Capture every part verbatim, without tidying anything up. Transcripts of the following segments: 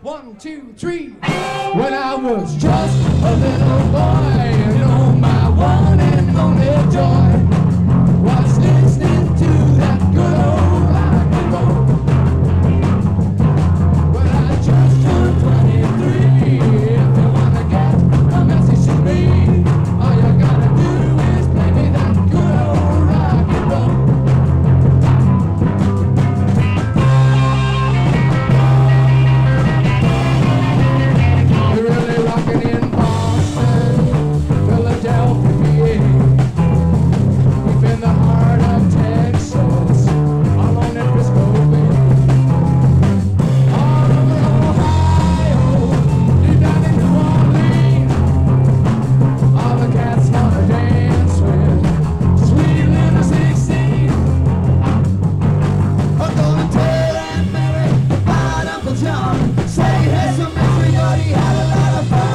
One, two, three. When I was just a little boy, you know my one and only joy was listening to that good old rock and roll. When I just turned twenty-three, if you wanna get a message to me, all you gotta do is play me that good old rock and roll. In Boston, Philadelphia, deep in the heart of Texas, all on that Frisco Bay, all over Ohio, deep down in New Orleans, all the cats wanna dance with sweet little sixteen. I'm gonna tell Aunt Mary about Uncle John, say he had some mystery, but he had a lot of fun.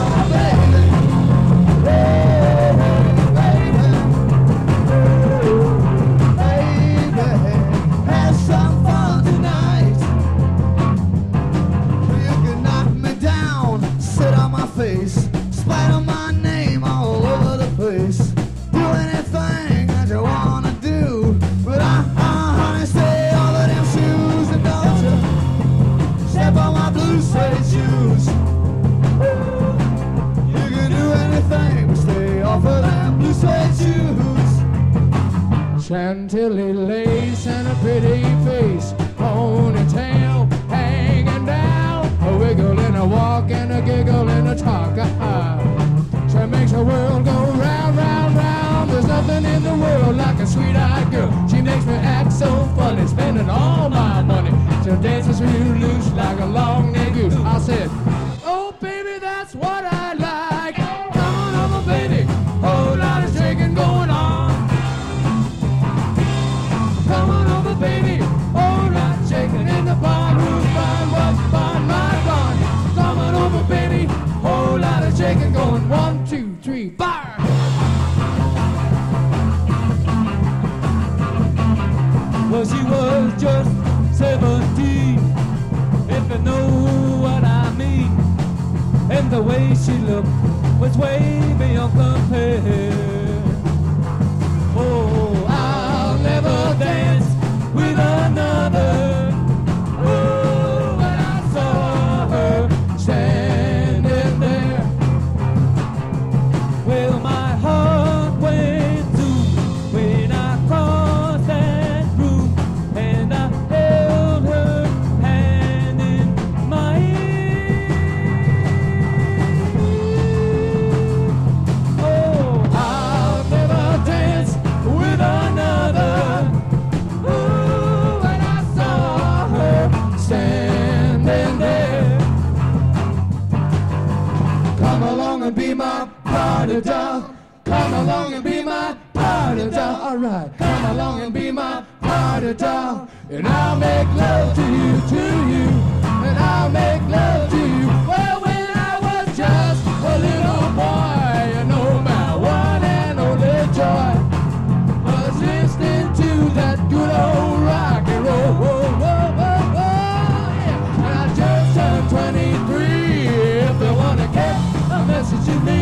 Splatter my name all over the place. Do anything that you wanna do, but I, I honey, stay all of them shoes and don't you step on my blue suede shoes. You can do anything but stay off of them blue suede shoes. Chantilly lace and a pretty face, ponytail hanging down, a wiggle and a walk and a giggle and a talk. She makes the world go round, round, round. There's nothing in the world like a sweet-eyed girl. She makes me act so funny, spending all my money. She dances real loose like a long-necked goose. I said, oh, baby, that's what I like. Come on over, baby, whole lot of shaking going on. Come on over, baby, whole lot of shaking in the barn. Who's barn, what barn, my barn. Come on over, baby, whole lot of shaking going. One, two, three, fire! Well, she was just seventeen, if you know what I mean. And the way she looked was way beyond compare. Oh, I'll never dance with another. Oh, when I saw her standing there, well, my heart went to when I crossed that room, and I held her hand in mine. Oh, I'll never dance with another. Ooh, when I saw her standing there. Come along and be my party doll. Come along and be my party doll. All right, come along and be my party doll. And I'll make love to you, to you. And I'll make love to you. Well, when I was just a little boy, you know my one and only joy was listening to that good old rock and roll. Whoa, whoa, whoa, whoa, yeah. And I just turned twenty-three. If you wanna get a message to me,